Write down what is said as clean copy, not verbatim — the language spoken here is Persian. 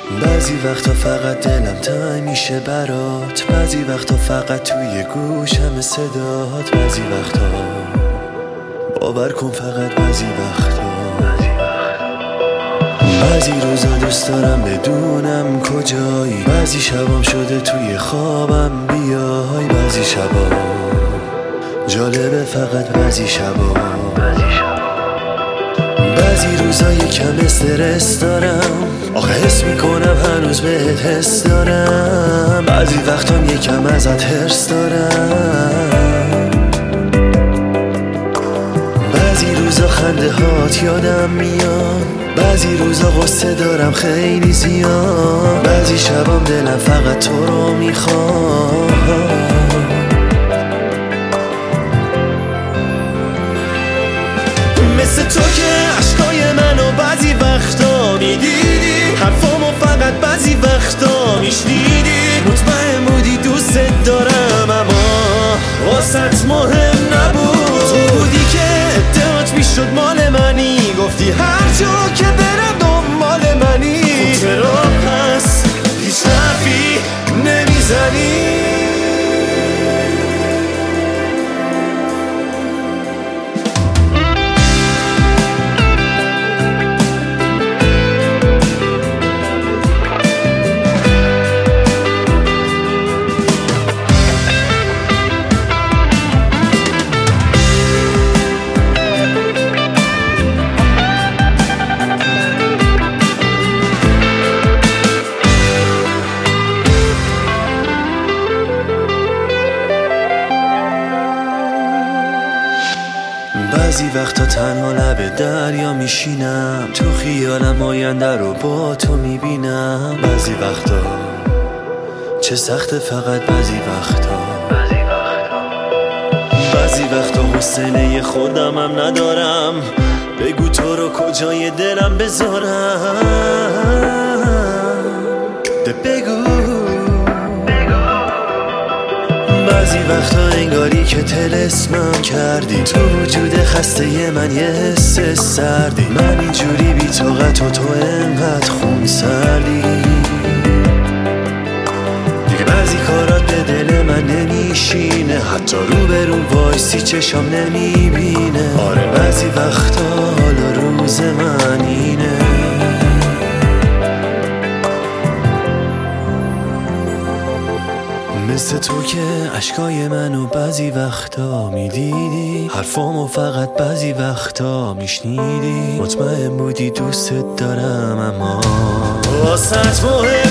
بعضی وقتا فقط دلم تنگ میشه برات، بعضی وقتا فقط توی گوشم صدات، بعضی وقتا باور کن فقط بعضی وقتا. بعضی روزا دوست دارم بدونم کجایی، بعضی شبام شده توی خوابم بیای، بعضی شبا جالبه فقط بعضی شبا. بعضی روزا یکم استرس دارم، آخه حس میکنم هنوز بهت حس دارم، بعضی وقتام یکم ازت حرص دارم. بعضی روزا خنده هات یادم میاد، بعضی روزا غصه دارم خیلی زیاد، بعضی شبام دلم فقط تو رو میخواد. مثل تو که عشقای منو بعضی وقتا میدیدی، حرفامو فقط بعضی وقتا میشنیدی، مطمئن بودی دوست دارم اما واسط مهم نبود. تو بودی که ادعات میشد مال منی، گفتی هر جا که برم دنبال منی. خب چرا پس هیچ حرفی نمیزنی؟ بعضی وقتا تنها لب دریا میشینم، تو خیالم آینده رو با تو میبینم. بعضی وقتا چه سخته فقط بعضی وقتا، بعضی وقتا حوصله خودمم ندارم، بگو تو رو کجای دلم بذارم، بگو. بعضی وقتا انگاری که طلسمم کردی، تو وجود خسته من یه حس سردی، من اینجوری بی طاقت و تو انقدر خون سردی. دیگه بعضی کارات به دل من نمیشینه، حتی رو به رو وایسی چشام نمیبینه. آره بعضی وقتا حالا روز من اینه. مثل تو که عشقای منو بعضی وقتا میدیدی، حرفامو فقط بعضی وقتا میشنیدی، مطمئن بودی دوست دارم اما واسط مهم